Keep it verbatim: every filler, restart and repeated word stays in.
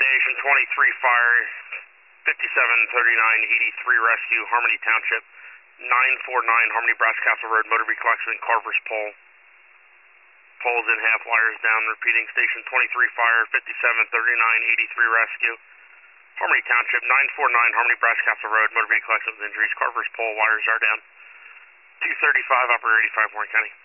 Station twenty-three fire, fifty-seven thirty-nine eighty-three rescue, Harmony Township, nine forty-nine Harmony Brass Castle Road, motor vehicle accident, Carver's Pole. Poles in half, wires down, repeating Station twenty-three fire, fifty-seven thirty-nine eighty-three rescue, Harmony Township, nine forty-nine Harmony Brass Castle Road, motor vehicle accident with injuries, Carver's Pole, wires are down. two thirty-five, operator eighty-five, Warren County.